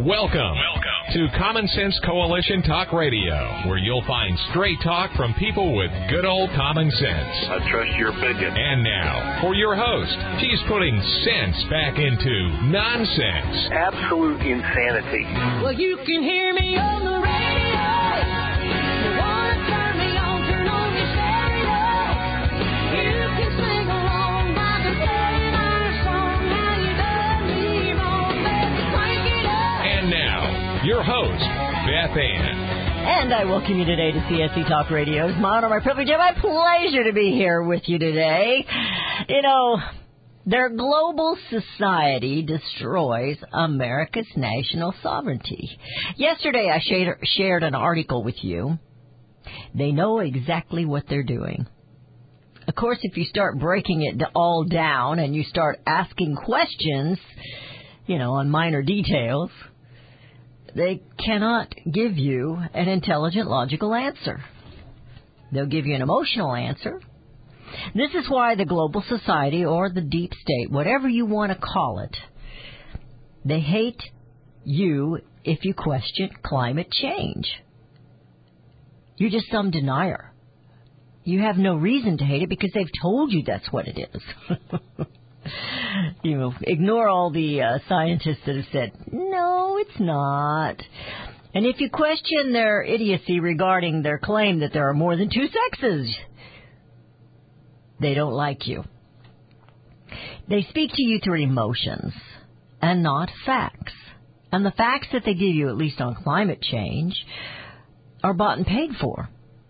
Welcome to Common Sense Coalition Talk Radio, where you'll find straight talk from people with good old common sense. I trust your opinion. And now, for your host, he's putting sense back into nonsense. Absolute insanity. Well, you can hear me on the radio. You want to turn me on, turn on your stereo. You can sing along by the playing our song. How you done me wrong, baby, crank it up. And now, your host, Beth Ann. And I welcome you today to CSC Talk Radio. It's my honor, my privilege, and my pleasure to be here with you today. You know, their global society destroys America's national sovereignty. Yesterday, I shared an article with you. They know exactly what they're doing. Of course, if you start breaking it all down and you start asking questions, you know, on minor details, they cannot give you an intelligent, logical answer. They'll give you an emotional answer. This is why the global society or the deep state, whatever you want to call it, they hate you if you question climate change. You're just some denier. You have no reason to hate it because they've told you that's what it is. You know, ignore all the scientists that have said, no, it's not. And if you question their idiocy regarding their claim that there are more than two sexes, they don't like you. They speak to you through emotions and not facts. And the facts that they give you, at least on climate change, are bought and paid for.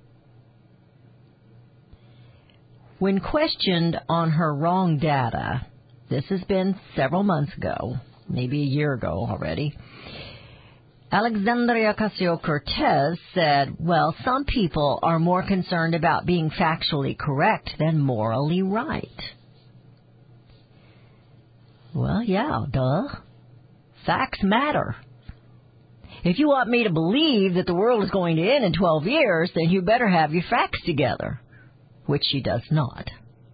When questioned on her wrong data, this has been several months ago, maybe a year ago already, Alexandria Ocasio-Cortez said, well, some people are more concerned about being factually correct than morally right. Well, yeah, duh. Facts matter. If you want me to believe that the world is going to end in 12 years, then you better have your facts together, which she does not.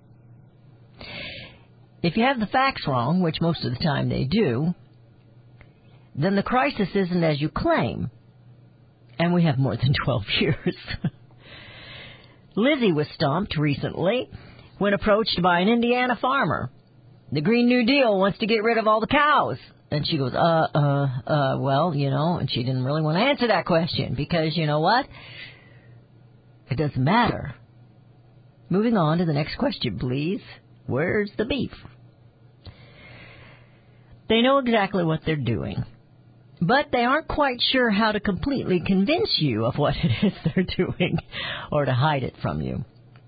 If you have the facts wrong, which most of the time they do, then the crisis isn't as you claim. And we have more than 12 years. Lizzie was stumped recently when approached by an Indiana farmer. The Green New Deal wants to get rid of all the cows. And she goes, well, you know, and she didn't really want to answer that question because, you know what? It doesn't matter. Moving on to the next question, please. Where's the beef? They know exactly what they're doing, but they aren't quite sure how to completely convince you of what it is they're doing or to hide it from you.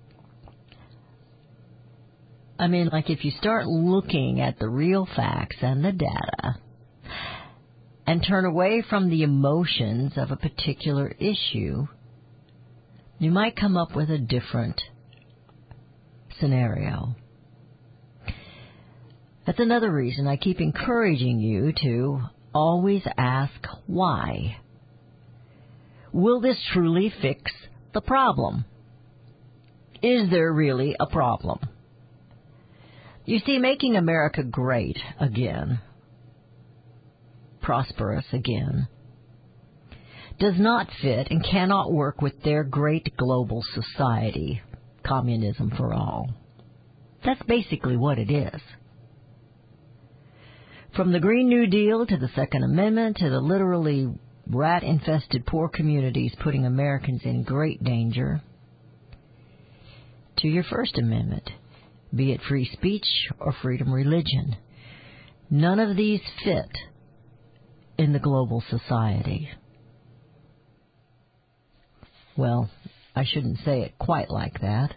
I mean, like if you start looking at the real facts and the data and turn away from the emotions of a particular issue, you might come up with a different scenario. That's another reason I keep encouraging you to always ask why. Will this truly fix the problem? Is there really a problem? You see, making America great again, prosperous again, does not fit and cannot work with their great global society, communism for all. That's basically what it is. From the Green New Deal to the Second Amendment to the literally rat-infested poor communities putting Americans in great danger, to your First Amendment, be it free speech or freedom of religion, none of these fit in the global society. Well, I shouldn't say it quite like that.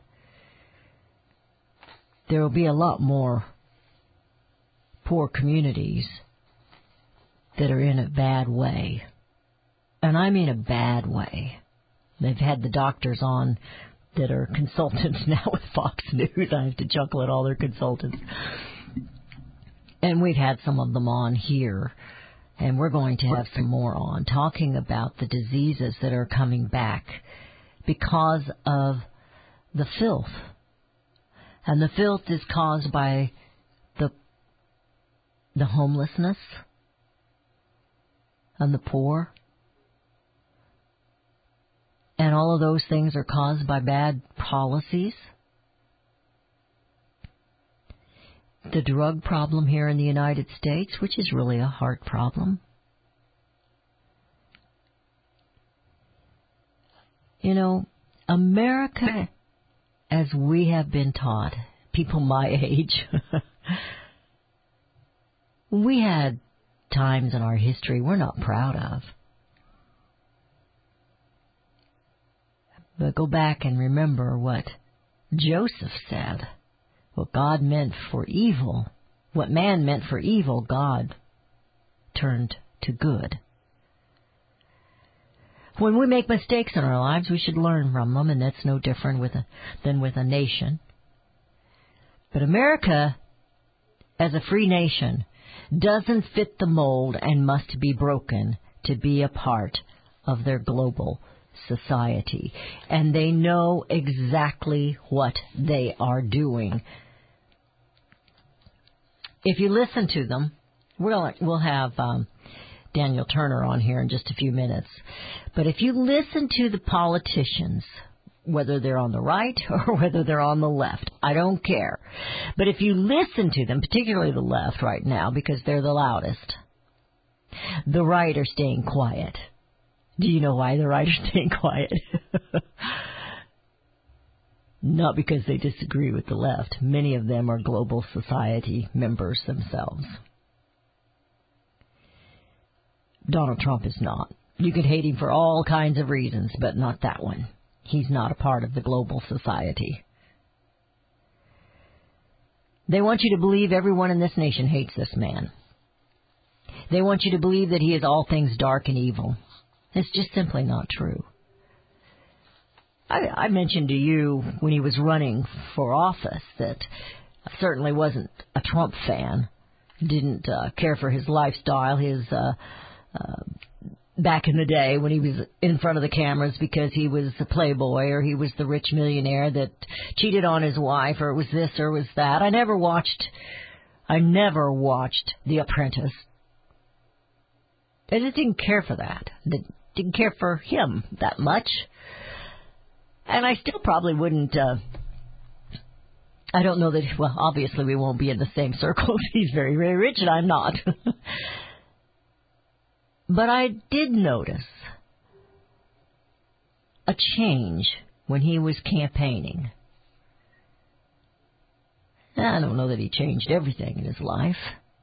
There will be a lot more poor communities that are in a bad way. And I mean a bad way. They've had the doctors on that are consultants now with Fox News. I have to chuckle at all their consultants. And we've had some of them on here. And we're going to have some more on talking about the diseases that are coming back because of the filth. And the filth is caused by the homelessness, and the poor. And all of those things are caused by bad policies. The drug problem here in the United States, which is really a heart problem. You know, America, as we have been taught, people my age, we had times in our history we're not proud of. But go back and remember what Joseph said. What God meant for evil, what man meant for evil, God turned to good. When we make mistakes in our lives, we should learn from them, and that's no different than with a nation. But America, as a free nation, doesn't fit the mold and must be broken to be a part of their global society. And they know exactly what they are doing. If you listen to them, we'll have Daniel Turner on here in just a few minutes. But if you listen to the politicians, whether they're on the right or whether they're on the left, I don't care. But if you listen to them, particularly the left right now, because they're the loudest, the right are staying quiet. Do you know why the right are staying quiet? Not because they disagree with the left. Many of them are global society members themselves. Donald Trump is not. You could hate him for all kinds of reasons, but not that one. He's not a part of the global society. They want you to believe everyone in this nation hates this man. They want you to believe that he is all things dark and evil. It's just simply not true. I mentioned to you when he was running for office that I certainly wasn't a Trump fan. Didn't care for his lifestyle, his back in the day when he was in front of the cameras because he was a playboy or he was the rich millionaire that cheated on his wife or it was this or it was that. I never watched The Apprentice. I just didn't care for that. Didn't care for him that much. And I still probably wouldn't, I don't know that, well, obviously we won't be in the same circles. He's very, very rich and I'm not. But I did notice a change when he was campaigning. I don't know that he changed everything in his life.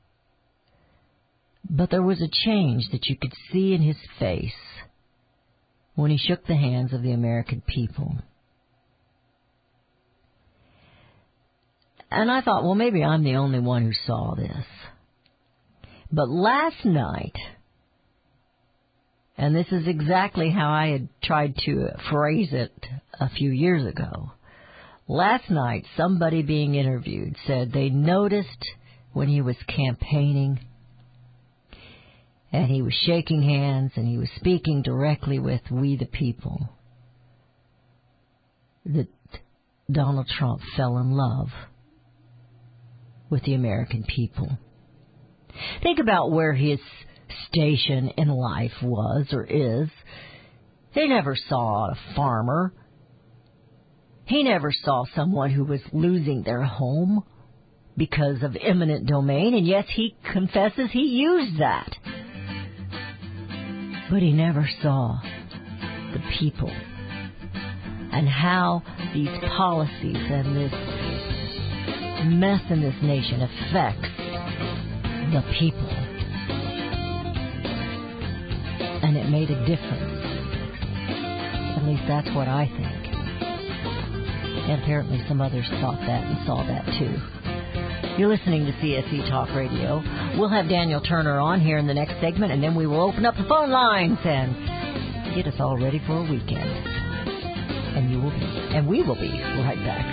But there was a change that you could see in his face when he shook the hands of the American people. And I thought, well, maybe I'm the only one who saw this. But last night, and this is exactly how I had tried to phrase it a few years ago. Last night, somebody being interviewed said they noticed when he was campaigning and he was shaking hands and he was speaking directly with we the people, that Donald Trump fell in love with the American people. Think about where his station in life was or is. They never saw a farmer. He never saw someone who was losing their home because of eminent domain, and yes, he confesses he used that. But he never saw the people and how these policies and this mess in this nation affects the people. And it made a difference. At least that's what I think. And apparently some others thought that and saw that too. You're listening to CSC Talk Radio. We'll have Daniel Turner on here in the next segment, and then we will open up the phone lines and get us all ready for a weekend. And we will be right back.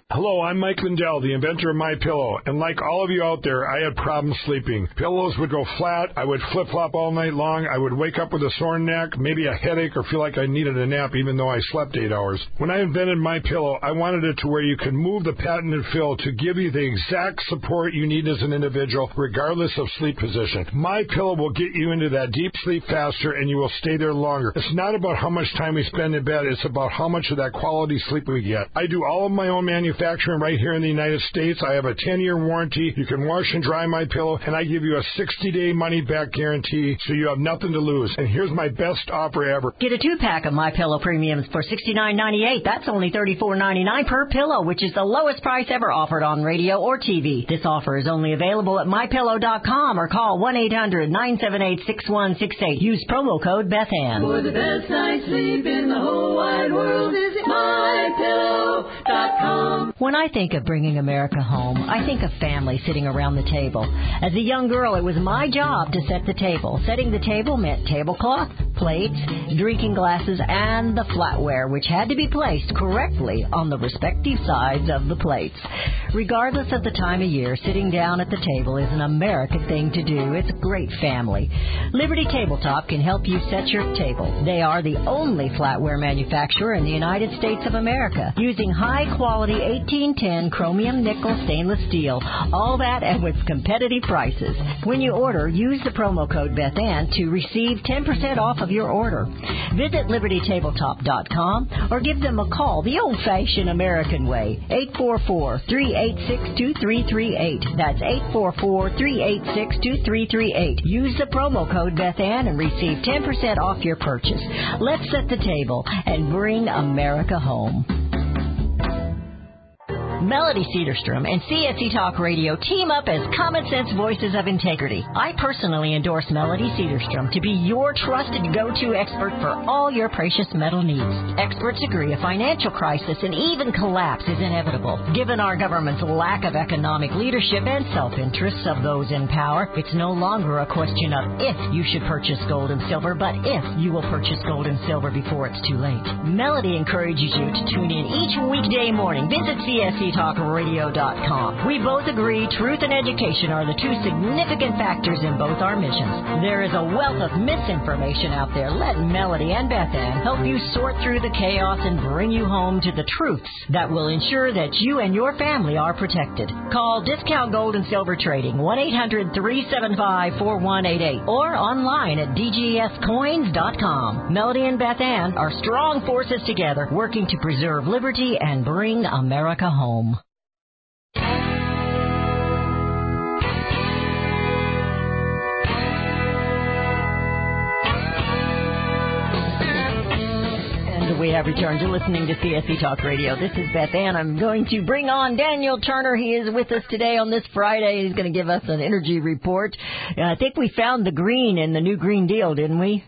Hello, I'm Mike Lindell, the inventor of MyPillow, and like all of you out there, I had problems sleeping. Pillows would go flat, I would flip-flop all night long, I would wake up with a sore neck, maybe a headache, or feel like I needed a nap even though I slept 8 hours. When I invented MyPillow, I wanted it to where you could move the patented fill to give you the exact support you need as an individual, regardless of sleep position. MyPillow will get you into that deep sleep faster, and you will stay there longer. It's not about how much time we spend in bed, it's about how much of that quality sleep we get. I do all of my own manufacturing right here in the United States. I have a 10-year warranty. You can wash and dry my pillow, and I give you a 60-day money-back guarantee, so you have nothing to lose. And here's my best offer ever. Get a 2-pack of MyPillow Premiums for $69.98. That's only $34.99 per pillow, which is the lowest price ever offered on radio or TV. This offer is only available at MyPillow.com or call 1-800-978-6168. Use promo code BethAnn. For the best night's sleep in the whole wide world, visit MyPillow.com. When I think of bringing America home, I think of family sitting around the table. As a young girl, it was my job to set the table. Setting the table meant tablecloth, plates, drinking glasses, and the flatware, which had to be placed correctly on the respective sides of the plates. Regardless of the time of year, sitting down at the table is an American thing to do. It's a great family. Liberty Tabletop can help you set your table. They are the only flatware manufacturer in the United States of America, using high-quality 1810 chromium nickel stainless steel. All that and with competitive prices. When you order, use the promo code BethAnn to receive 10% off of your order. Visit LibertyTabletop.com or give them a call the old-fashioned American way. 844-386-2338. That's 844-386-2338. Use the promo code BethAnn and receive 10% off your purchase. Let's set the table and bring America home. Melody Cedarstrom and CSC Talk Radio team up as Common Sense Voices of Integrity. I personally endorse Melody Cedarstrom to be your trusted go-to expert for all your precious metal needs. Experts agree a financial crisis and even collapse is inevitable. Given our government's lack of economic leadership and self-interests of those in power, it's no longer a question of if you should purchase gold and silver, but if you will purchase gold and silver before it's too late. Melody encourages you to tune in each weekday morning. Visit CSCTalkRadio.com. We both agree truth and education are the two significant factors in both our missions. There is a wealth of misinformation out there. Let Melody and BethAnn help you sort through the chaos and bring you home to the truths that will ensure that you and your family are protected. Call Discount Gold and Silver Trading, 1-800-375-4188, or online at DGScoins.com. Melody and BethAnn are strong forces together, working to preserve liberty and bring America home. And we have returned to listening to CSC Talk Radio. This is Beth Ann. I'm going to bring on Daniel Turner. He is with us today on this Friday. He's going to give us an energy report. I think we found the green in the new Green Deal, didn't we?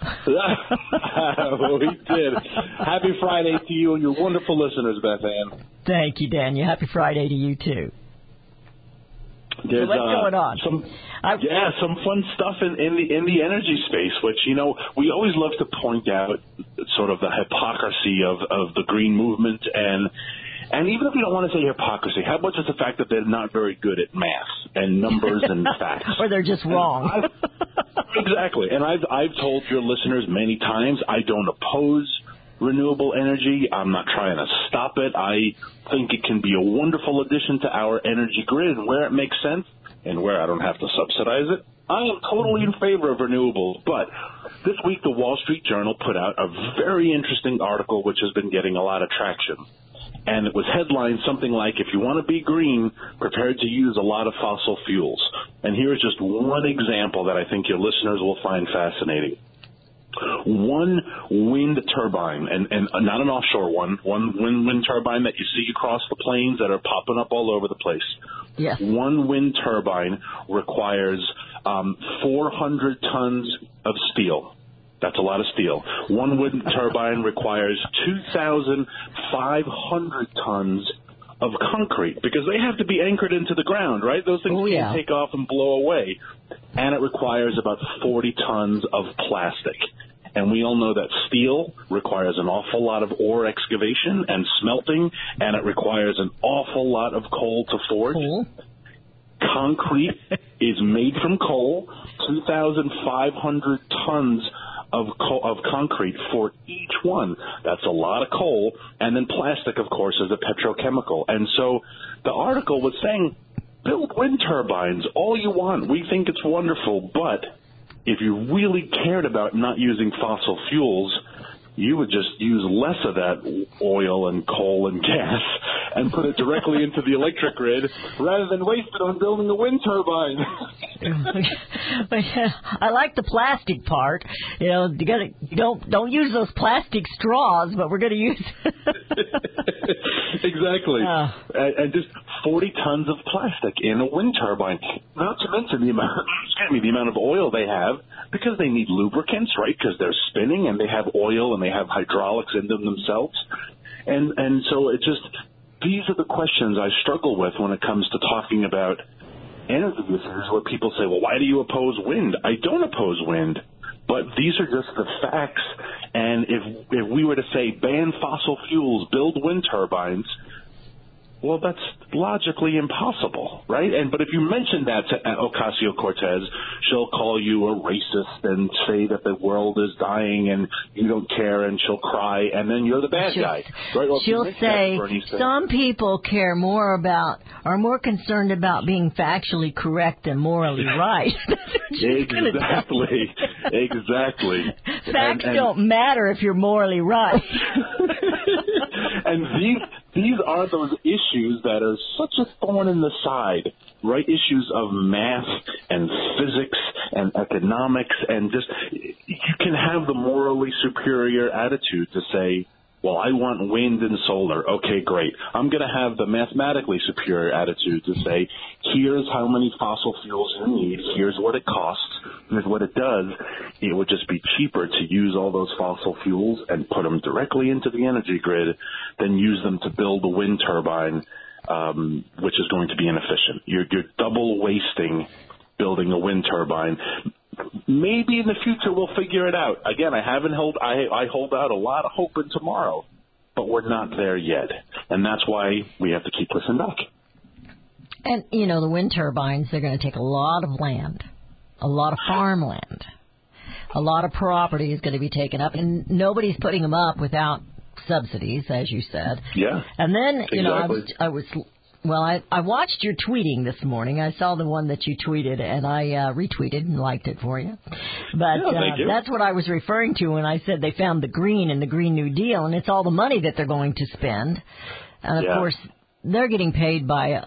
We did. Happy Friday to you and your wonderful listeners, Beth Ann. Thank you, Daniel. Happy Friday to you, too. There's, so what's going on? Some fun stuff in the energy space, which, we always love to point out sort of the hypocrisy of the green movement. And even if you don't want to say hypocrisy, how about just the fact that they're not very good at math and numbers and facts? Or they're just wrong. Exactly. And I've told your listeners many times I don't oppose renewable energy. I'm not trying to stop it. I think it can be a wonderful addition to our energy grid, and where it makes sense and where I don't have to subsidize it, I am totally in favor of renewables. But this week, the Wall Street Journal put out a very interesting article which has been getting a lot of traction. And it was headlined something like, if you want to be green, prepare to use a lot of fossil fuels. And here's just one example that I think your listeners will find fascinating. One wind turbine, and not an offshore one wind turbine that you see across the plains that are popping up all over the place. Yes. One wind turbine requires 400 tons of steel. That's a lot of steel. One wind turbine requires 2,500 tons of concrete because they have to be anchored into the ground, right? Those things can't take off and blow away. And it requires about 40 tons of plastic. And we all know that steel requires an awful lot of ore excavation and smelting, and it requires an awful lot of coal to forge. Cool. Concrete is made from coal, 2,500 tons of concrete for each one. That's a lot of coal. And then plastic, of course, is a petrochemical. And so the article was saying, build wind turbines all you want. We think it's wonderful, but if you really cared about not using fossil fuels, you would just use less of that oil and coal and gas and put it directly into the electric grid rather than waste it on building a wind turbine. But I like the plastic part. You know, don't use those plastic straws, but we're going to use. Exactly. And just 40 tons of plastic in a wind turbine. Not to mention the amount of oil they have, because they need lubricants, right? Because they're spinning and they have oil and they have hydraulics in them themselves. And so it just, these are the questions I struggle with when it comes to talking about energy issues, where people say, well, why do you oppose wind? I don't oppose wind, but these are just the facts. And if we were to say ban fossil fuels, build wind turbines, well, that's logically impossible, right? But if you mention that to Ocasio-Cortez, she'll call you a racist and say that the world is dying and you don't care, and she'll cry, and then you're the bad guy, right? Well, she'll say some people are more concerned about being factually correct than morally right. Exactly. Facts don't matter if you're morally right. And these are those issues that are such a thorn in the side, right? Issues of math and physics and economics, and just, you can have the morally superior attitude to say, well, I want wind and solar. Okay, great. I'm going to have the mathematically superior attitude to say, here's how many fossil fuels you need. Here's what it costs. Here's what it does. It would just be cheaper to use all those fossil fuels and put them directly into the energy grid than use them to build a wind turbine, which is going to be inefficient. You're double wasting building a wind turbine. Maybe in the future we'll figure it out. Again, I hold out a lot of hope in tomorrow, but we're not there yet. And that's why we have to keep pushing back. And, you know, the wind turbines, they're going to take a lot of land, a lot of farmland. A lot of property is going to be taken up, and nobody's putting them up without subsidies, as you said. Yeah. And then, you exactly. know, I watched your tweeting this morning. I saw the one that you tweeted, and I retweeted and liked it for you. But thank you. That's what I was referring to when I said they found the green in the Green New Deal, and it's all the money that they're going to spend. And, of course, they're getting paid by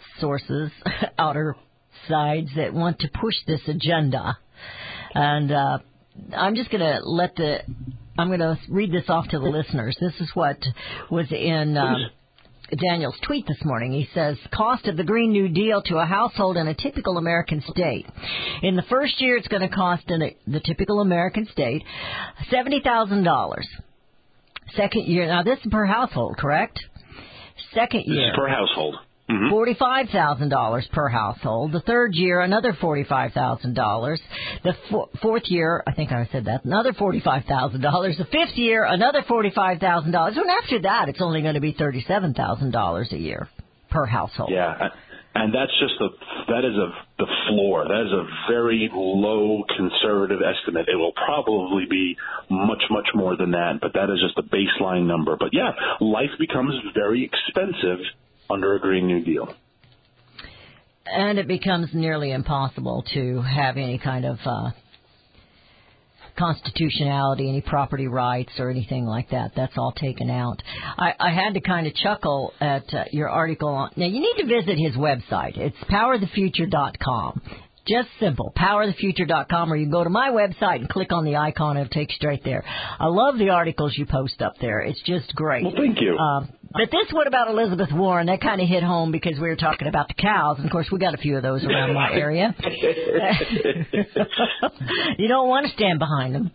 outer sides that want to push this agenda. And I'm just going to I'm going to read this off to the listeners. This is what was in Daniel's tweet this morning. He says, cost of the Green New Deal to a household in a typical American state. In the first year, it's going to cost in the typical American state $70,000. Second year, now this is per household, correct? Second year. This is per household. $45,000 per household. The third year, another $45,000. The fourth year, I think I said that, another $45,000. The fifth year, another $45,000. And after that, it's only going to be $37,000 a year per household. Yeah, and that's just the floor. That is a very low conservative estimate. It will probably be much, much more than that, but that is just a baseline number. But yeah, life becomes very expensive under a Green New Deal. And it becomes nearly impossible to have any kind of constitutionality, any property rights or anything like that. That's all taken out. I had to kind of chuckle at your article. Now, you need to visit his website. It's powerthefuture.com. Just simple, powerthefuture.com, or you can go to my website and click on the icon. It'll take you straight there. I love the articles you post up there. It's just great. Well, thank you. But this one about Elizabeth Warren, that kind of hit home because we were talking about the cows. And, of course, we got a few of those around my area. You don't want to stand behind them.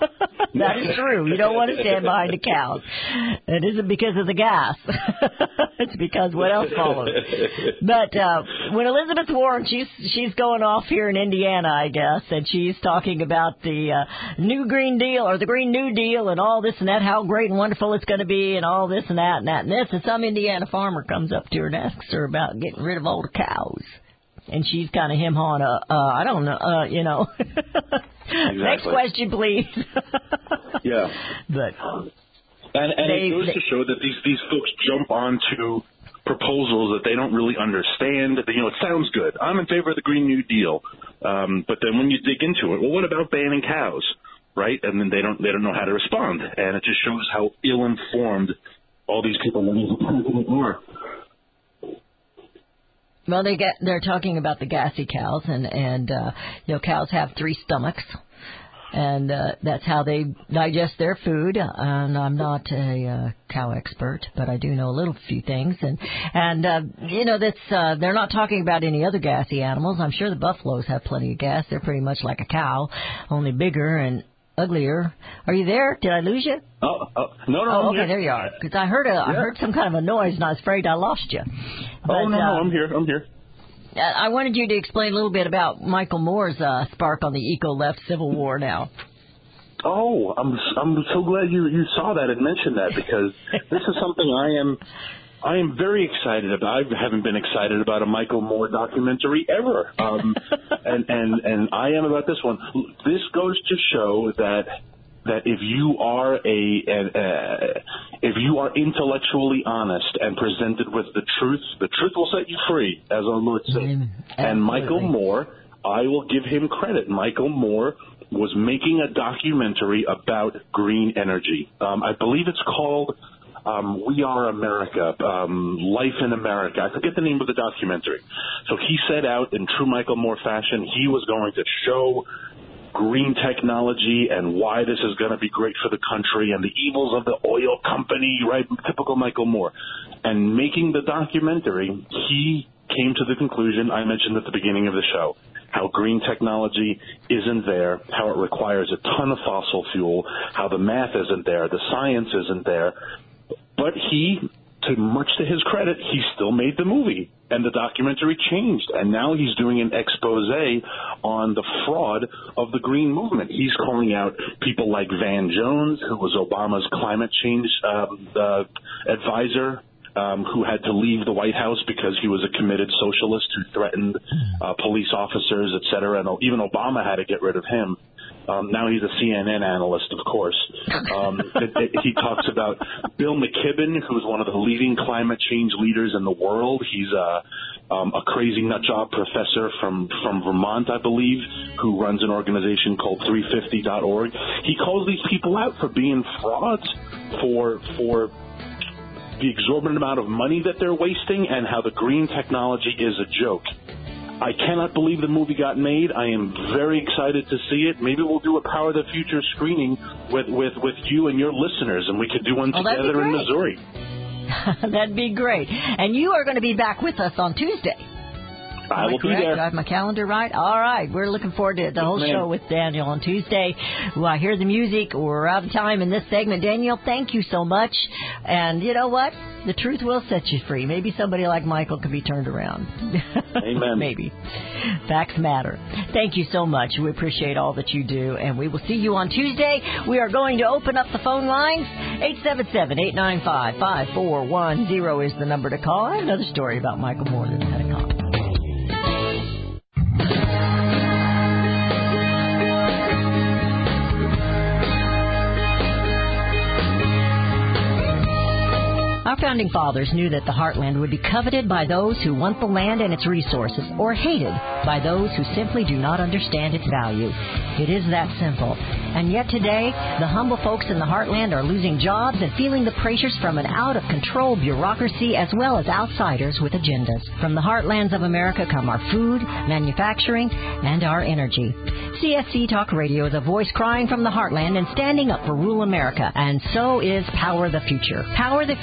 That is true. You don't want to stand behind the cows. It isn't because of the gas. It's because what else follows? But when Elizabeth Warren, she's going off here in Indiana, I guess, and she's talking about the new Green Deal or the Green New Deal and all this and that, how great and wonderful it's going to be and all this and that and that and this. And some Indiana farmer comes up to her and asks her about getting rid of all the cows. And she's kind of him-hawing, I don't know, you know. Exactly. Next question, please. Yeah. But and it goes to show that these folks jump onto proposals that they don't really understand. You know, it sounds good. I'm in favor of the Green New Deal. But then when you dig into it, well, what about banning cows, right? And then they don't know how to respond. And it just shows how ill-informed all these people are. Well, they're talking about the gassy cows, and you know, cows have 3 stomachs, and that's how they digest their food. And I'm not a cow expert, but I do know a little few things. And you know, that's they're not talking about any other gassy animals. I'm sure the buffaloes have plenty of gas. They're pretty much like a cow, only bigger and uglier. Are you there? Did I lose you? No. Oh, okay, there you are. Because I heard some kind of a noise, and I was afraid I lost you. But, no, I'm here. I wanted you to explain a little bit about Michael Moore's spark on the eco-left civil war now. Oh, I'm so glad you saw that and mentioned that, because this is something I am very excited about. I haven't been excited about a Michael Moore documentary ever, and I am about this one. This goes to show that if you are if you are intellectually honest and presented with the truth will set you free, as our Lord said. And Michael Moore, I will give him credit. Michael Moore was making a documentary about green energy. I believe it's called We Are America, Life in America. I forget the name of the documentary. So he set out in true Michael Moore fashion. He was going to show green technology and why this is going to be great for the country and the evils of the oil company, right? Typical Michael Moore. And making the documentary, he came to the conclusion I mentioned at the beginning of the show, how green technology isn't there, how it requires a ton of fossil fuel, how the math isn't there, the science isn't there. But he, much to his credit, he still made the movie, and the documentary changed, and now he's doing an expose on the fraud of the green movement. He's calling out people like Van Jones, who was Obama's climate change advisor, who had to leave the White House because he was a committed socialist who threatened police officers, et cetera, and even Obama had to get rid of him. Now he's a CNN analyst, of course. He talks about Bill McKibben, who's one of the leading climate change leaders in the world. He's a crazy nutjob professor from Vermont, I believe, who runs an organization called 350.org. He calls these people out for being frauds, for the exorbitant amount of money that they're wasting, and how the green technology is a joke. I cannot believe the movie got made. I am very excited to see it. Maybe we'll do a Power of the Future screening with you and your listeners, and we could do one together in Missouri. That'd be great. And you are going to be back with us on Tuesday. I will be there. Do I have my calendar right? All right. We're looking forward to the whole show with Daniel on Tuesday. Well, I hear the music. We're out of time in this segment. Daniel, thank you so much. And you know what? The truth will set you free. Maybe somebody like Michael can be turned around. Amen. Maybe. Facts matter. Thank you so much. We appreciate all that you do. And we will see you on Tuesday. We are going to open up the phone lines. 877-895-5410 is the number to call. I have another story about Michael Moore that had a comment. Our founding fathers knew that the heartland would be coveted by those who want the land and its resources, or hated by those who simply do not understand its value. It is that simple. And yet today, the humble folks in the heartland are losing jobs and feeling the pressures from an out-of-control bureaucracy as well as outsiders with agendas. From the heartlands of America come our food, manufacturing, and our energy. CSC Talk Radio is a voice crying from the heartland and standing up for rural America. And so is Power the Future. Power the Future is a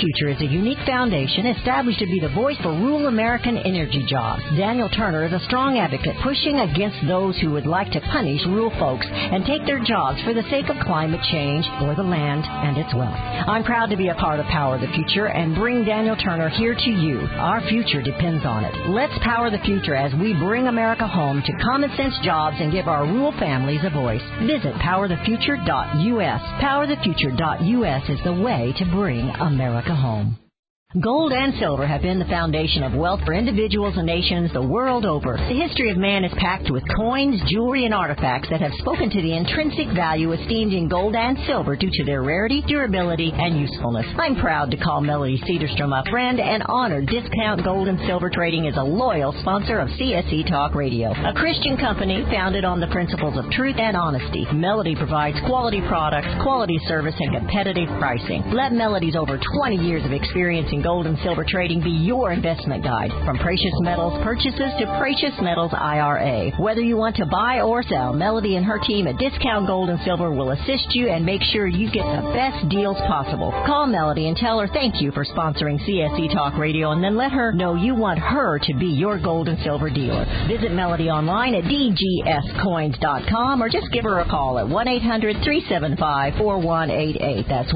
a unique foundation established to be the voice for rural American energy jobs. Daniel Turner is a strong advocate pushing against those who would like to punish rural folks and take their jobs for the sake of climate change or the land and its wealth. I'm proud to be a part of Power the Future and bring Daniel Turner here to you. Our future depends on it. Let's power the future as we bring America home to common sense jobs and give our rural families a voice. Visit powerthefuture.us. Powerthefuture.us is the way to bring America home. Gold and silver have been the foundation of wealth for individuals and nations the world over. The history of man is packed with coins, jewelry, and artifacts that have spoken to the intrinsic value esteemed in gold and silver due to their rarity, durability, and usefulness. I'm proud to call Melody Cedarstrom a friend and honored Discount Gold and Silver Trading is a loyal sponsor of CSC Talk Radio, a Christian company founded on the principles of truth and honesty. Melody provides quality products, quality service, and competitive pricing. Let Melody's over 20 years of experience in gold and silver trading be your investment guide. From precious metals purchases to precious metals IRA. Whether you want to buy or sell, Melody and her team at Discount Gold and Silver will assist you and make sure you get the best deals possible. Call Melody and tell her thank you for sponsoring CSC Talk Radio, and then let her know you want her to be your gold and silver dealer. Visit Melody online at dgscoins.com or just give her a call at 1-800-375-4188. That's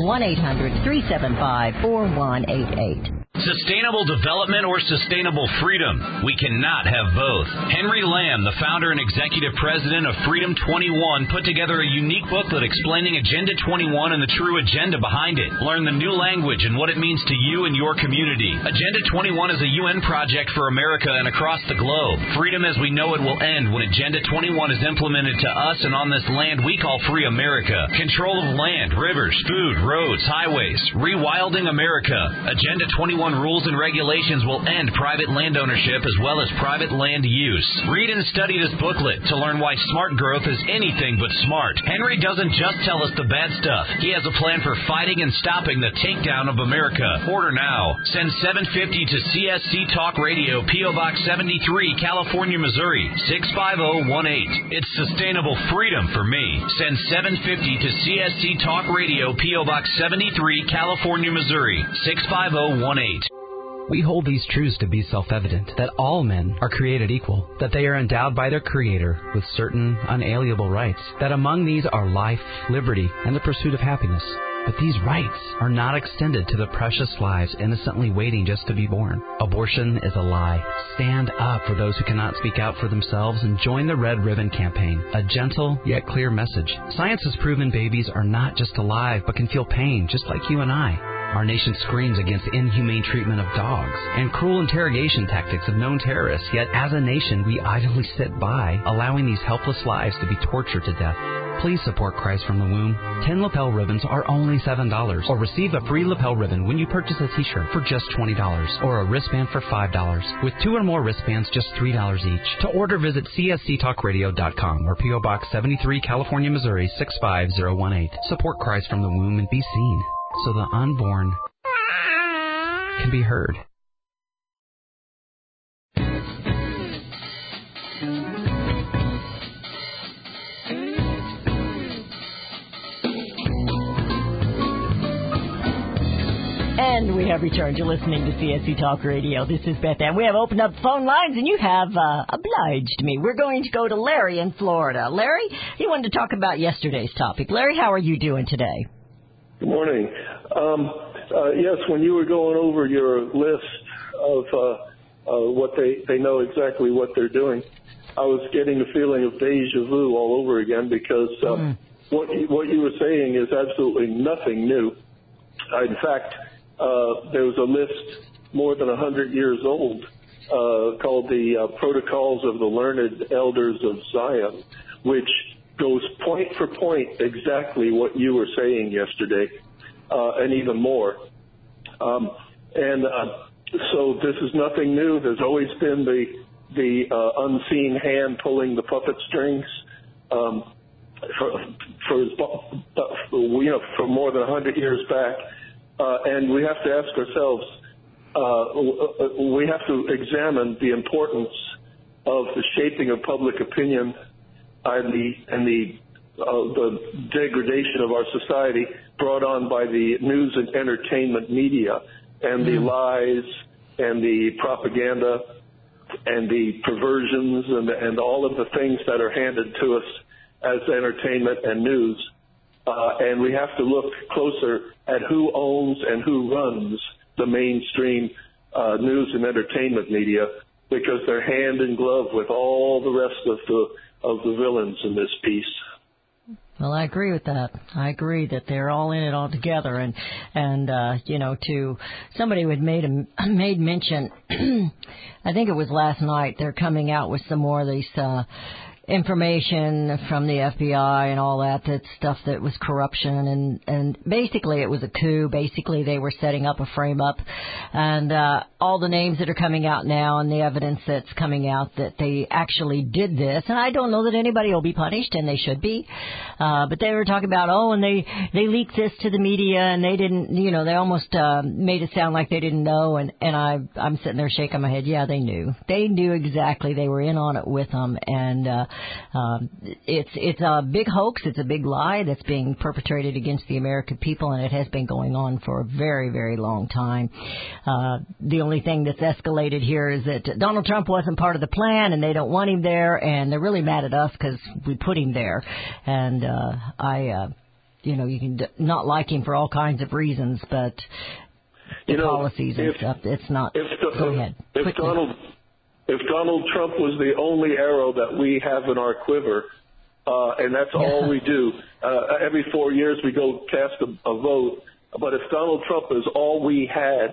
1-800-375-4188. Sustainable development or sustainable freedom? We cannot have both. Henry Lamb, the founder and executive president of Freedom 21, put together a unique booklet explaining Agenda 21 and the true agenda behind it. Learn the new language and what it means to you and your community. Agenda 21 is a UN project for America and across the globe. Freedom as we know it will end when Agenda 21 is implemented to us and on this land we call Free America. Control of land, rivers, food, roads, highways. Rewilding America. Agenda 21 rules and regulations will end private land ownership as well as private land use. Read and study this booklet to learn why smart growth is anything but smart. Henry doesn't just tell us the bad stuff. He has a plan for fighting and stopping the takedown of America. Order now. Send $750 to CSC Talk Radio, P.O. Box 73, California, Missouri, 65018. It's sustainable freedom for me. Send $750 to CSC Talk Radio, P.O. Box 73, California, Missouri, 65018. We hold these truths to be self-evident, that all men are created equal, that they are endowed by their Creator with certain unalienable rights, that among these are life, liberty, and the pursuit of happiness. But these rights are not extended to the precious lives innocently waiting just to be born. Abortion is a lie. Stand up for those who cannot speak out for themselves and join the Red Ribbon Campaign, a gentle yet clear message. Science has proven babies are not just alive but can feel pain just like you and I. Our nation screams against inhumane treatment of dogs and cruel interrogation tactics of known terrorists, yet as a nation we idly sit by, allowing these helpless lives to be tortured to death. Please support Christ from the Womb. 10 lapel ribbons are only $7, or receive a free lapel ribbon when you purchase a t-shirt for just $20, or a wristband for $5. With 2 or more wristbands, just $3 each. To order, visit csctalkradio.com or P.O. Box 73, California, Missouri, 65018. Support Christ from the Womb and be seen, so the unborn can be heard. And we have returned. You're listening to CSC Talk Radio. This is Beth Ann. We have opened up phone lines, and you have obliged me. We're going to go to Larry in Florida. Larry, he wanted to talk about yesterday's topic. Larry, how are you doing today? Good morning. Yes, when you were going over your list of what they know exactly what they're doing, I was getting a feeling of deja vu all over again because what you were saying is absolutely nothing new. In fact, there was a list more than 100 years old called the Protocols of the Learned Elders of Zion, which goes point for point exactly what you were saying yesterday, and even more. So this is nothing new. There's always been the unseen hand pulling the puppet strings for more than 100 years back. And we have to ask ourselves, we have to examine the importance of the shaping of public opinion and the degradation of our society brought on by the news and entertainment media. and the lies and the propaganda and the perversions and all of the things that are handed to us as entertainment and news. And we have to look closer at who owns and who runs the mainstream news and entertainment media, because they're hand in glove with all the rest of the villains in this piece. Well, I agree with that. I agree that they're all in it all together, and to somebody who had made mention, I think it was last night, they're coming out with some more of these information from the FBI and all that stuff that was corruption, and basically it was a coup. Basically they were setting up a frame up, and all the names that are coming out now and the evidence that's coming out that they actually did this, and I don't know that anybody will be punished, and they should be, but they were talking about, and they leaked this to the media, and they didn't, they almost made it sound like they didn't know, and I'm sitting there shaking my head. Yeah, they knew exactly. They were in on it with them, and it's a big hoax. It's a big lie that's being perpetrated against the American people, and it has been going on for a very, very long time. The only thing that's escalated here is that Donald Trump wasn't part of the plan, and they don't want him there, and they're really mad at us because we put him there. And you can not like him for all kinds of reasons, but the policies and stuff, it's not. Go ahead. If Donald Trump was the only arrow that we have in our quiver, and that's all we do, every 4 years we go cast a vote, but if Donald Trump is all we had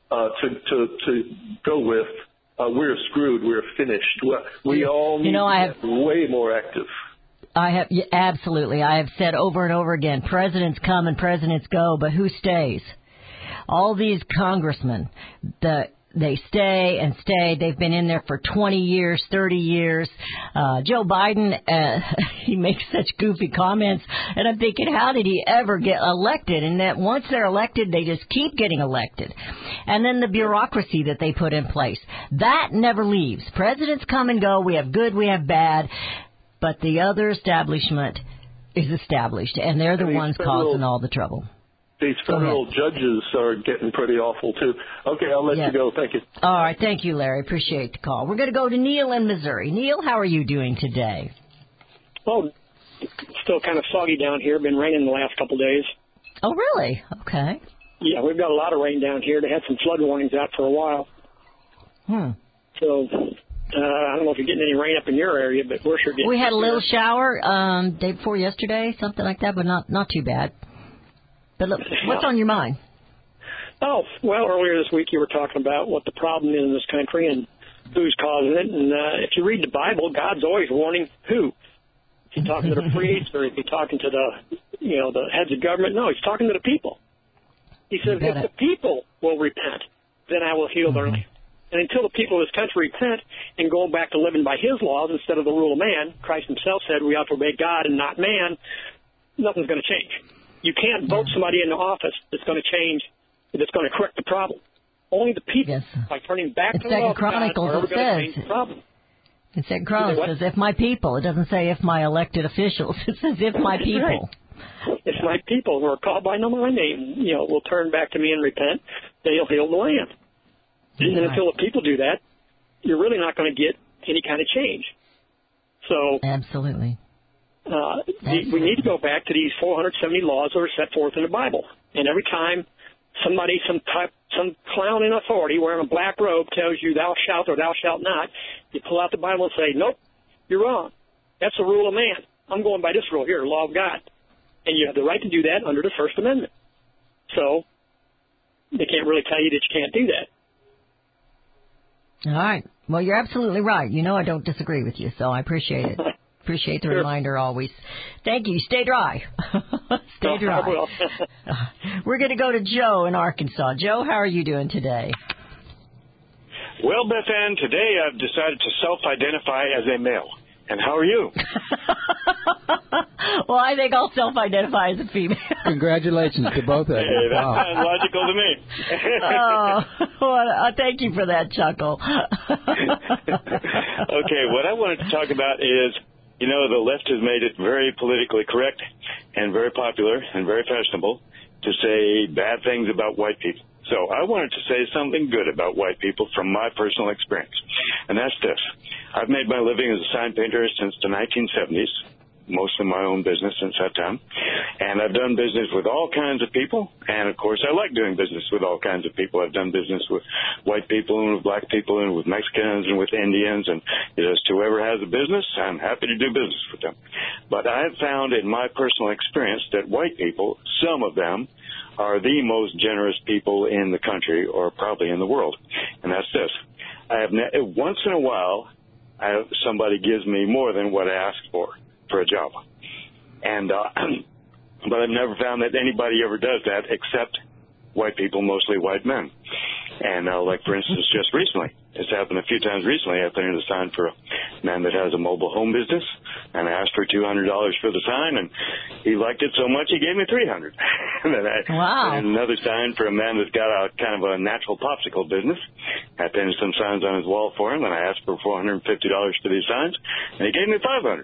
to go with, we're screwed. We're finished. We all need to get way more active. Absolutely. I have said over and over again, presidents come and presidents go, but who stays? All these congressmen, they stay and stay. They've been in there for 20 years, 30 years. Joe Biden, he makes such goofy comments, and I'm thinking, how did he ever get elected? And that once they're elected, they just keep getting elected. And then the bureaucracy that they put in place, that never leaves. Presidents come and go. We have good, we have bad, but the other establishment is established, and they're the ones causing all the trouble. These federal judges are getting pretty awful, too. Okay, I'll let you go. Thank you. All right. Thank you, Larry. Appreciate the call. We're going to go to Neil in Missouri. Neil, how are you doing today? Oh, still kind of soggy down here. Been raining the last couple of days. Oh, really? Okay. Yeah, we've got a lot of rain down here. They had some flood warnings out for a while. So I don't know if you're getting any rain up in your area, but we're sure getting. We had a little shower day before yesterday, something like that, but not too bad. But look, what's on your mind? Oh, well, earlier this week you were talking about what the problem is in this country and who's causing it. And if you read the Bible, God's always warning who. Is he talking to the priests, or is he talking to the heads of government? No, he's talking to the people. He says, if the people will repent, then I will heal their land. And until the people of this country repent and go back to living by his laws instead of the rule of man, Christ himself said we ought to obey God and not man, nothing's going to change. You can't vote somebody into office that's going to change, that's going to correct the problem. Only the people, by turning back to the law of God, are ever going to change the problem. In 2 Chronicles, it says, if my people. It doesn't say if my elected officials. It says if my people. Right. If my people who are called by my name, will turn back to me and repent, they'll heal the land. And until the people do that, you're really not going to get any kind of change. So absolutely. We need to go back to these 470 laws that are set forth in the Bible. And every time somebody, some clown in authority wearing a black robe tells you thou shalt or thou shalt not, you pull out the Bible and say, nope, you're wrong. That's the rule of man. I'm going by this rule here, law of God. And you have the right to do that under the First Amendment. So they can't really tell you that you can't do that. All right. Well, you're absolutely right. I don't disagree with you, so I appreciate it. Appreciate the reminder always. Thank you. Stay dry. Stay dry. I will. We're going to go to Joe in Arkansas. Joe, how are you doing today? Well, Beth Ann, today I've decided to self-identify as a male. And how are you? Well, I think I'll self-identify as a female. Congratulations to both of you. Hey, that sounds logical to me. Thank you for that chuckle. Okay, what I wanted to talk about is, the left has made it very politically correct and very popular and very fashionable to say bad things about white people. So I wanted to say something good about white people from my personal experience, and that's this. I've made my living as a sign painter since the 1970s, mostly my own business since that time, and I've done business with all kinds of people, and of course I like doing business with all kinds of people. I've done business with white people and with black people and with Mexicans and with Indians, and just whoever has a business, I'm happy to do business with them. But I have found in my personal experience that white people, some of them, are the most generous people in the country, or probably in the world, and that's this. Once in a while, somebody gives me more than what I asked for a job. And but I've never found that anybody ever does that except white people, mostly white men. And like, for instance, just recently, it's happened a few times recently, I put in a sign for a man that has a mobile home business, and I asked for $200 for the sign, and he liked it so much he gave me $300. And then I put in another sign for a man that's got a kind of a natural popsicle business. I painted some signs on his wall for him, and I asked for $450 for these signs, and he gave me $500.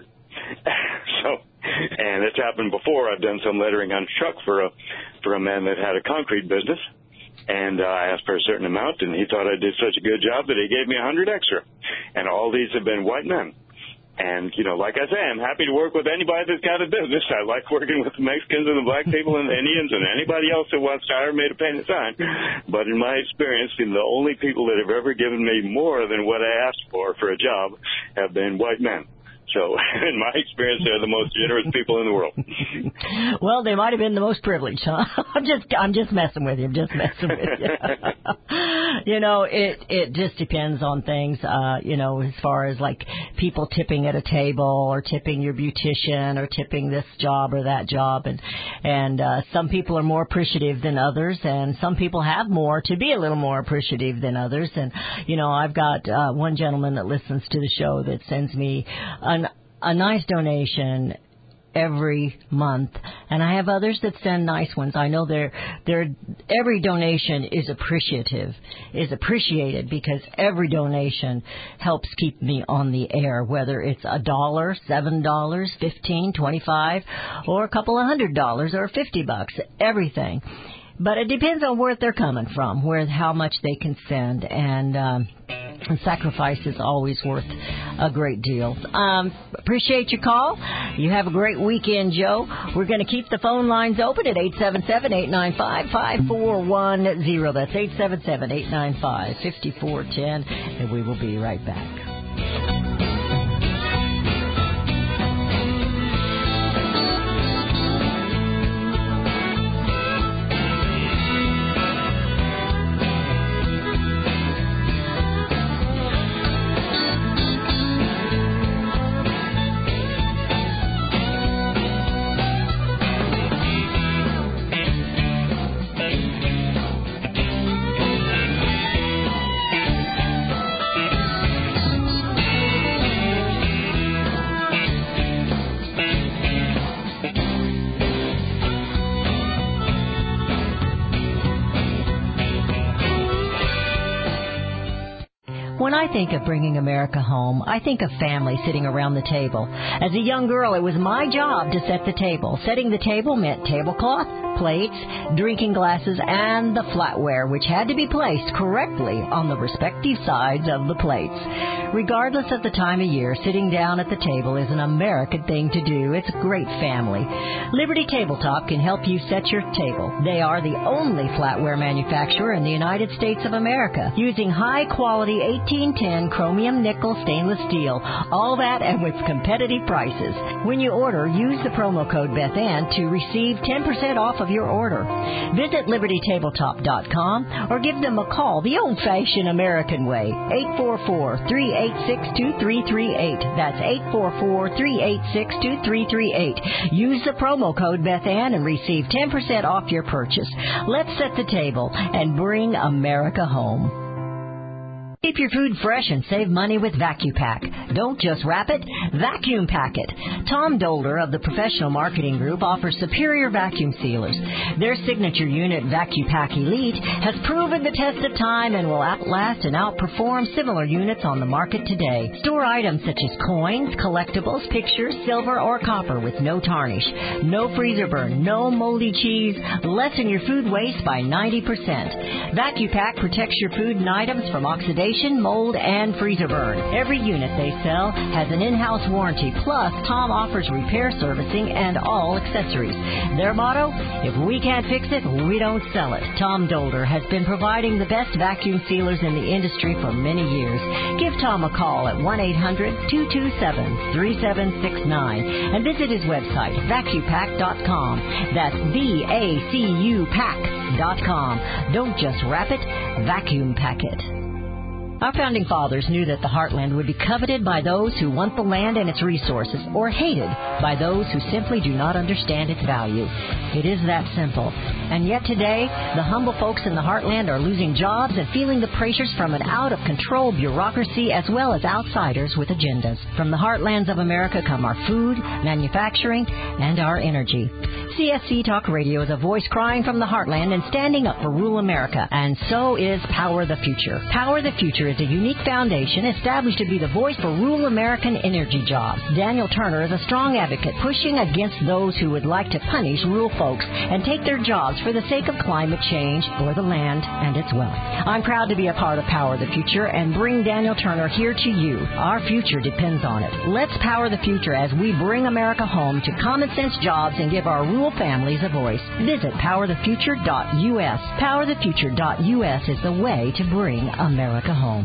And it's happened before. I've done some lettering on a truck for a man that had a concrete business, and I asked for a certain amount, and he thought I did such a good job that he gave me $100 extra. And all these have been white men. And, you know, like I say, I'm happy to work with anybody that's got a business. I like working with the Mexicans and the black people and the Indians and anybody else that wants to hire me to paint a sign. But in my experience, the only people that have ever given me more than what I asked for a job have been white men. So, in my experience, they're the most generous people in the world. Well, they might have been the most privileged, huh? I'm just messing with you. I'm just messing with you. You know, it just depends on things. You know, as far as like people tipping at a table, or tipping your beautician, or tipping this job or that job, and some people are more appreciative than others, and some people have more to be a little more appreciative than others. And you know, I've got one gentleman that listens to the show that sends me a nice donation every month, and I have others that send nice ones. I know every donation is appreciated, because every donation helps keep me on the air, whether it's $1, $7, $15, $25, or a couple of $100 or $50, everything. But it depends on where they're coming from, how much they can send, and sacrifice is always worth a great deal. Appreciate your call. You have a great weekend, Joe. We're going to keep the phone lines open at 877-895-5410. That's 877-895-5410, and we will be right back. When I think of bringing America home, I think of family sitting around the table. As a young girl, it was my job to set the table. Setting the table meant tablecloth, plates, drinking glasses, and the flatware, which had to be placed correctly on the respective sides of the plates. Regardless of the time of year, sitting down at the table is an American thing to do. It's a great family. Liberty Tabletop can help you set your table. They are the only flatware manufacturer in the United States of America, using high-quality 1810 chromium nickel stainless steel, all that and with competitive prices. When you order, use the promo code BethAnn to receive 10% off of your order. Visit LibertyTabletop.com or give them a call the old-fashioned American way, 844-386-2338. That's 844-386-2338. Use the promo code BethAnn and receive 10% off your purchase. Let's set the table and bring America home. Keep your food fresh and save money with VacuPack. Don't just wrap it, vacuum pack it. Tom Dolder of the Professional Marketing Group offers superior vacuum sealers. Their signature unit, VacuPack Elite, has proven the test of time and will outlast and outperform similar units on the market today. Store items such as coins, collectibles, pictures, silver, or copper with no tarnish, no freezer burn, no moldy cheese. Lessen your food waste by 90%. VacuPack protects your food and items from oxidation, mold, and freezer burn. Every unit they sell has an in-house warranty. Plus, Tom offers repair servicing and all accessories. Their motto, if we can't fix it, we don't sell it. Tom Dolder has been providing the best vacuum sealers in the industry for many years. Give Tom a call at 1-800-227-3769 and visit his website, vacupack.com. That's VACUpack.com. Don't just wrap it, vacuum pack it. Our founding fathers knew that the heartland would be coveted by those who want the land and its resources, or hated by those who simply do not understand its value. It is that simple. And yet today, the humble folks in the heartland are losing jobs and feeling the pressures from an out-of-control bureaucracy as well as outsiders with agendas. From the heartlands of America come our food, manufacturing, and our energy. CSC Talk Radio is a voice crying from the heartland and standing up for rural America. And so is Power the Future. Power the Future is a unique foundation established to be the voice for rural American energy jobs. Daniel Turner is a strong advocate pushing against those who would like to punish rural folks and take their jobs for the sake of climate change or the land and its wealth. I'm proud to be a part of Power the Future and bring Daniel Turner here to you. Our future depends on it. Let's power the future as we bring America home to common sense jobs and give our rural families a voice. Visit powerthefuture.us. Powerthefuture.us is the way to bring America home.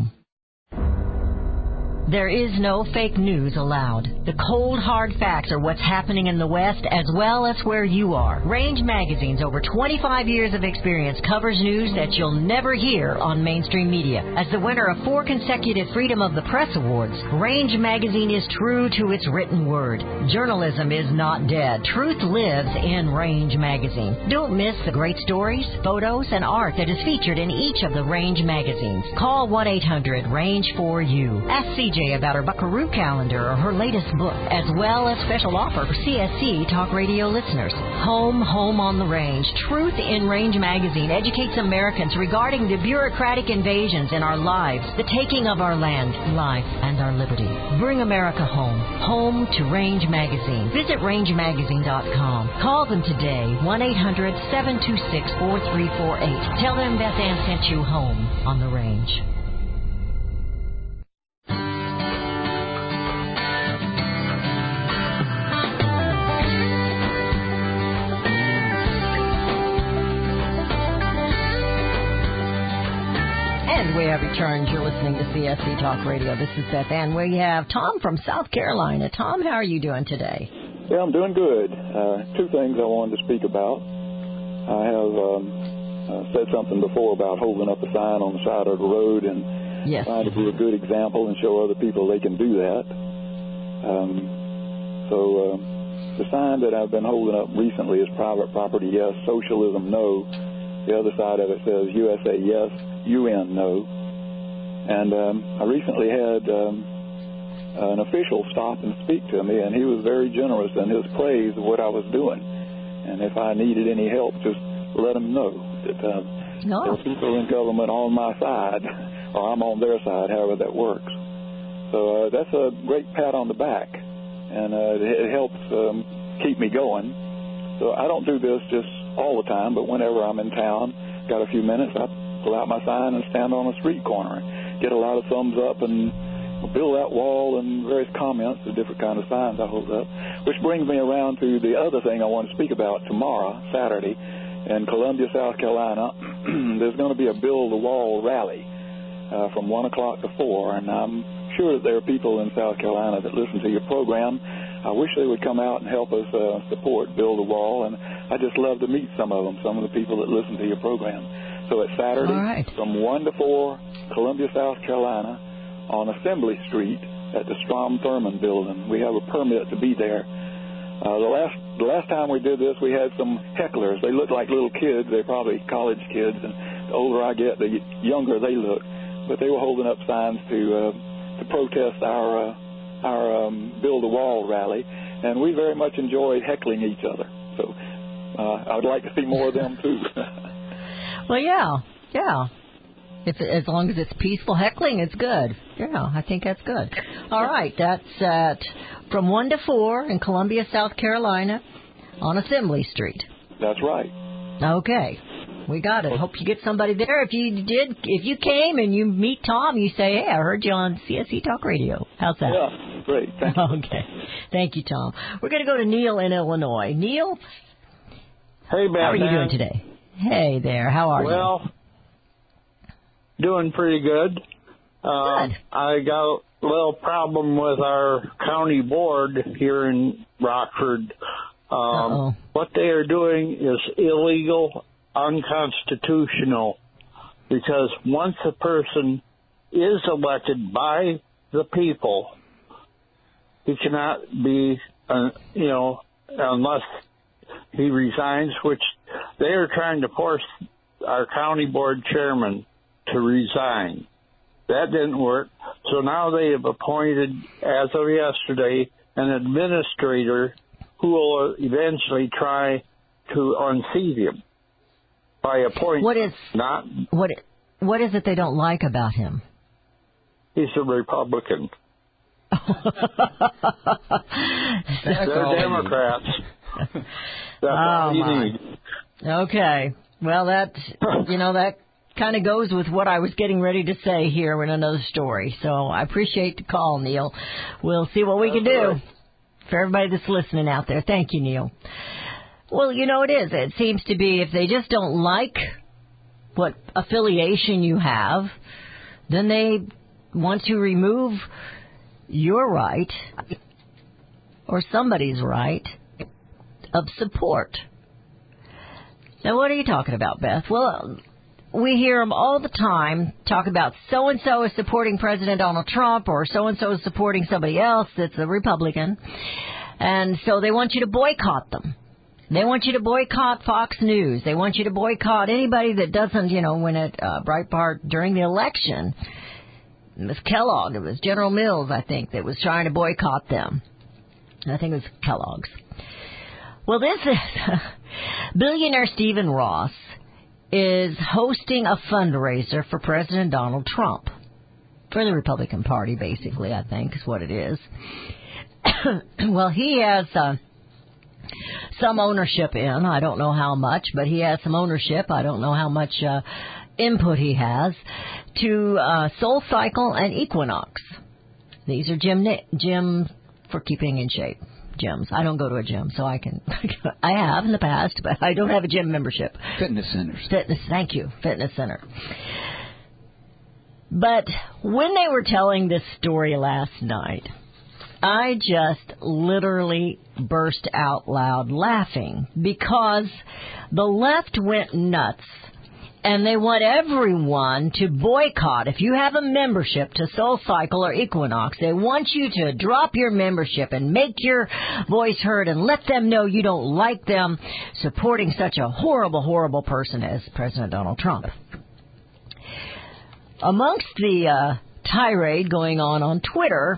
There is no fake news allowed. The cold, hard facts are what's happening in the West as well as where you are. Range Magazine's over 25 years of experience covers news that you'll never hear on mainstream media. As the winner of 4 consecutive Freedom of the Press Awards, Range Magazine is true to its written word. Journalism is not dead. Truth lives in Range Magazine. Don't miss the great stories, photos, and art that is featured in each of the Range magazines. Call 1-800-RANGE-4U. Ask CJ about her Buckaroo calendar or her latest book, as well as special offer for CSC Talk Radio listeners. Home on the Range. Truth in Range Magazine educates Americans regarding the bureaucratic invasions in our lives, the taking of our land, life, and our liberty. Bring America home. Home to Range Magazine. Visit rangemagazine.com. Call them today, 1-800-726-4348. Tell them Beth Ann sent you home on the Range. We have returned. You're listening to CSC Talk Radio. This is Beth Ann. We have Tom from South Carolina. Tom, how are you doing today? Yeah, I'm doing good. 2 things I wanted to speak about. I have said something before about holding up a sign on the side of the road and trying to be a good example and show other people they can do that. So the sign that I've been holding up recently is private property, yes, socialism, no. The other side of it says USA, yes, UN, no. And I recently had an official stop and speak to me, and he was very generous in his praise of what I was doing. And if I needed any help, just let him know that there are people in government on my side, or I'm on their side, however that works. So that's a great pat on the back, and it helps keep me going. So I don't do this just all the time, but whenever I'm in town, got a few minutes, I pull out my sign and stand on a street corner and get a lot of thumbs up and build that wall and various comments, the different kind of signs I hold up, which brings me around to the other thing I want to speak about tomorrow, Saturday, in Columbia, South Carolina. There's going to be a Build the Wall rally from 1 o'clock to 4, and I'm sure that there are people in South Carolina that listen to your program. I wish they would come out and help us support Build a Wall, and I'd just love to meet some of them, some of the people that listen to your program. So it's Saturday from 1 to 4, Columbia, South Carolina, on Assembly Street at the Strom Thurmond Building. We have a permit to be there. The last time we did this, we had some hecklers. They look like little kids. They're probably college kids, and the older I get, the younger they look. but they were holding up signs to protest our Build a Wall rally, and we very much enjoyed heckling each other. So I would like to see more of them too. Well, yeah. As long as it's peaceful heckling, it's good. Yeah, I think that's good. All right, that's at from 1 to 4 in Columbia, South Carolina, on Assembly Street. That's right. Okay, we got it. Hope you get somebody there. If you came and you meet Tom, you say, "Hey, I heard you on CSC Talk Radio." How's that? Yeah, great. Thank you. Okay, thank you, Tom. We're going to go to Neil in Illinois. Neil, hey, Beth. How are you doing today? Hey there. How are you? Well, doing pretty good. Good. I got a little problem with our county board here in Rockford. What they are doing is illegal, unconstitutional, because once a person is elected by the people, he cannot be, unless he resigns, which they are trying to force our county board chairman to resign. That didn't work. So now they have appointed, as of yesterday, an administrator who will eventually try to unseat him by appointing. What is it they don't like about him? He's a Republican. They're Democrats. That's all you need. Okay. Well, that kind of goes with what I was getting ready to say here in another story. So I appreciate the call, Neil. We'll see what we can do for everybody that's listening out there. Thank you, Neil. Well, it is. It seems to be if they just don't like what affiliation you have, then they want to remove your right or somebody's right of support. Now, what are you talking about, Beth? Well, we hear them all the time talk about so-and-so is supporting President Donald Trump or so-and-so is supporting somebody else that's a Republican. And so they want you to boycott them. They want you to boycott Fox News. They want you to boycott anybody that doesn't, when at Breitbart during the election, it was Kellogg, it was General Mills, I think, that was trying to boycott them. I think it was Kellogg's. Well, this is billionaire Stephen Ross is hosting a fundraiser for President Donald Trump. For the Republican Party, basically, I think, is what it is. Well, he has some ownership in. I don't know how much, but he has some ownership. I don't know how much input he has to SoulCycle and Equinox. These are gym for keeping in shape. Gyms. I don't go to a gym, so I have in the past, but I don't have a gym membership. Fitness centers. Thank you. Fitness center. But when they were telling this story last night, I just literally burst out loud laughing because the left went nuts. And they want everyone to boycott. If you have a membership to SoulCycle or Equinox, they want you to drop your membership and make your voice heard and let them know you don't like them supporting such a horrible, horrible person as President Donald Trump. Amongst the tirade going on Twitter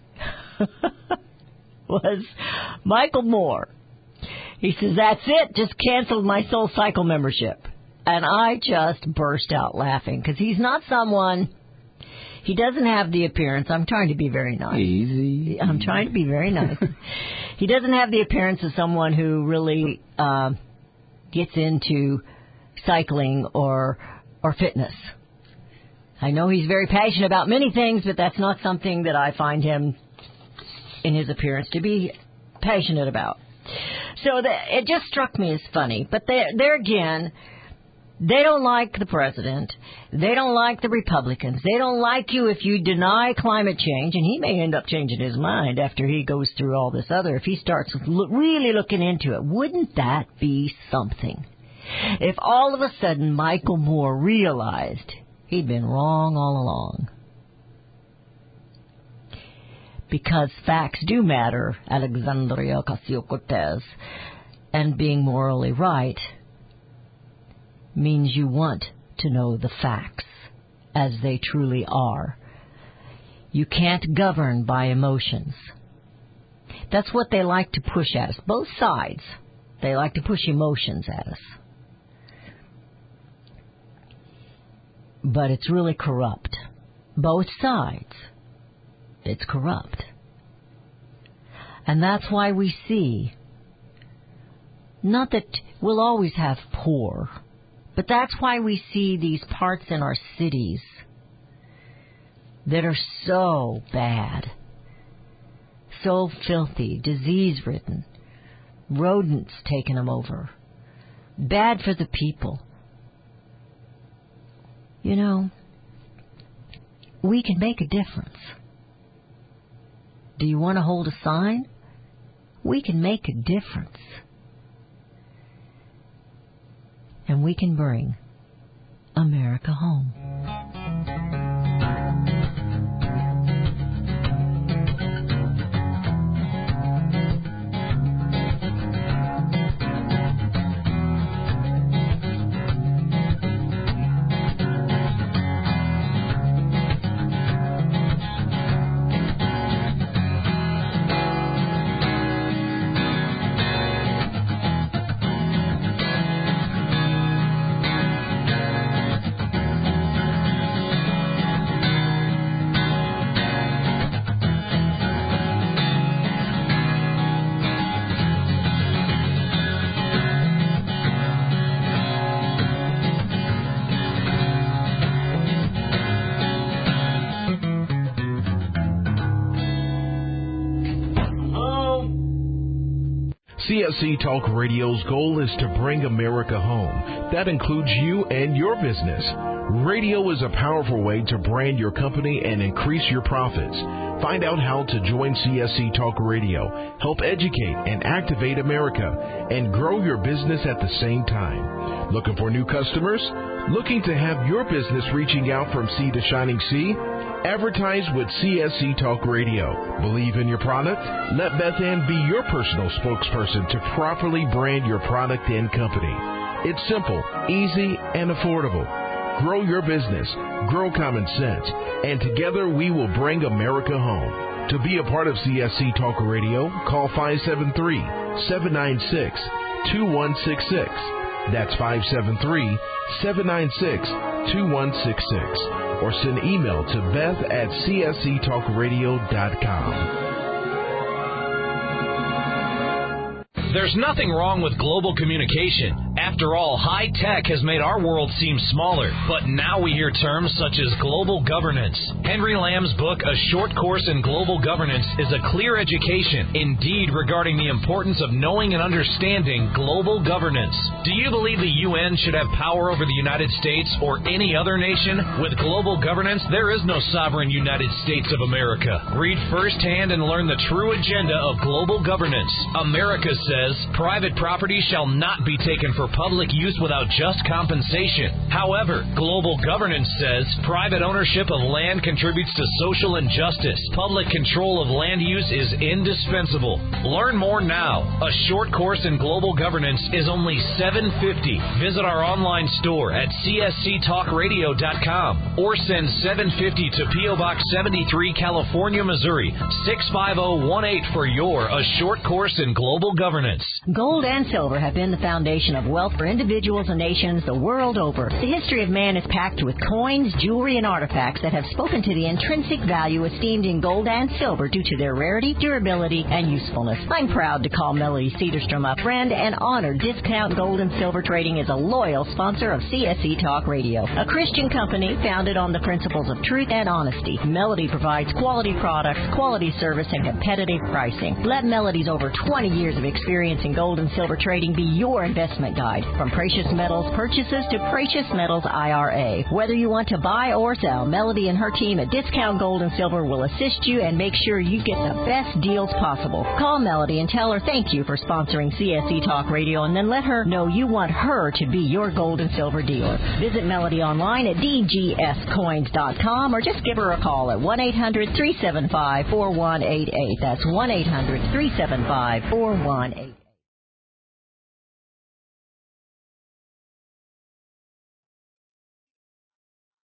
was Michael Moore. He says, "That's it, just canceled my SoulCycle membership." And I just burst out laughing because he's not someone, he doesn't have the appearance. I'm trying to be very nice. Easy. I'm trying to be very nice. He doesn't have the appearance of someone who really gets into cycling or fitness. I know he's very passionate about many things, but that's not something that I find him in his appearance to be passionate about. So it just struck me as funny. But there again, they don't like the president. They don't like the Republicans. They don't like you if you deny climate change, and he may end up changing his mind after he goes through all this other. If he starts really looking into it, wouldn't that be something? If all of a sudden Michael Moore realized he'd been wrong all along. Because facts do matter, Alexandria Ocasio-Cortez, and being morally right means you want to know the facts. as they truly are. You can't govern by emotions. That's what they like to push at us. Both sides. They like to push emotions at us. But it's really corrupt. Both sides. It's corrupt. And that's why we see, not that we'll always have poor, but that's why we see these parts in our cities that are so bad, so filthy, disease-ridden, rodents taking them over, bad for the people. You know, we can make a difference. Do you want to hold a sign? We can make a difference. And we can bring America home. CSC Talk Radio's goal is to bring America home. That includes you and your business. Radio is a powerful way to brand your company and increase your profits. Find out how to join CSC Talk Radio, help educate and activate America, and grow your business at the same time. Looking for new customers? Looking to have your business reaching out from sea to shining sea? Advertise with CSC Talk Radio. Believe in your product? Let Beth Ann be your personal spokesperson to properly brand your product and company. It's simple, easy, and affordable. Grow your business, grow common sense, and together we will bring America home. To be a part of CSC Talk Radio, call 573-796-2166. That's 573-796-2166. Or send email to beth@csctalkradio.com. There's nothing wrong with global communication. After all, high tech has made our world seem smaller, but now we hear terms such as global governance. Henry Lamb's book, A Short Course in Global Governance, is a clear education, indeed, regarding the importance of knowing and understanding global governance. Do you believe the UN should have power over the United States or any other nation? With global governance, there is no sovereign United States of America. Read firsthand and learn the true agenda of global governance. America says, private property shall not be taken for public use without just compensation. However, global governance says private ownership of land contributes to social injustice. Public control of land use is indispensable. Learn more now. A Short Course in Global Governance is only $7.50. Visit our online store at csctalkradio.com or send $7.50 to P.O. Box 73, California, Missouri, 65018 for your A Short Course in Global Governance. Gold and silver have been the foundation of wealth for individuals and nations the world over. The history of man is packed with coins, jewelry, and artifacts that have spoken to the intrinsic value esteemed in gold and silver due to their rarity, durability, and usefulness. I'm proud to call Melody Cedarstrom a friend and honor Discount Gold and Silver Trading is a loyal sponsor of CSC Talk Radio, a Christian company founded on the principles of truth and honesty. Melody provides quality products, quality service, and competitive pricing. Let Melody's over 20 years of experience in gold and silver trading be your investment guide. From precious metals purchases to precious metals IRA. Whether you want to buy or sell, Melody and her team at Discount Gold and Silver will assist you and make sure you get the best deals possible. Call Melody and tell her thank you for sponsoring CSC Talk Radio, and then let her know you want her to be your gold and silver dealer. Visit Melody online at dgscoins.com or just give her a call at 1-800-375-4188. That's 1-800-375-4188.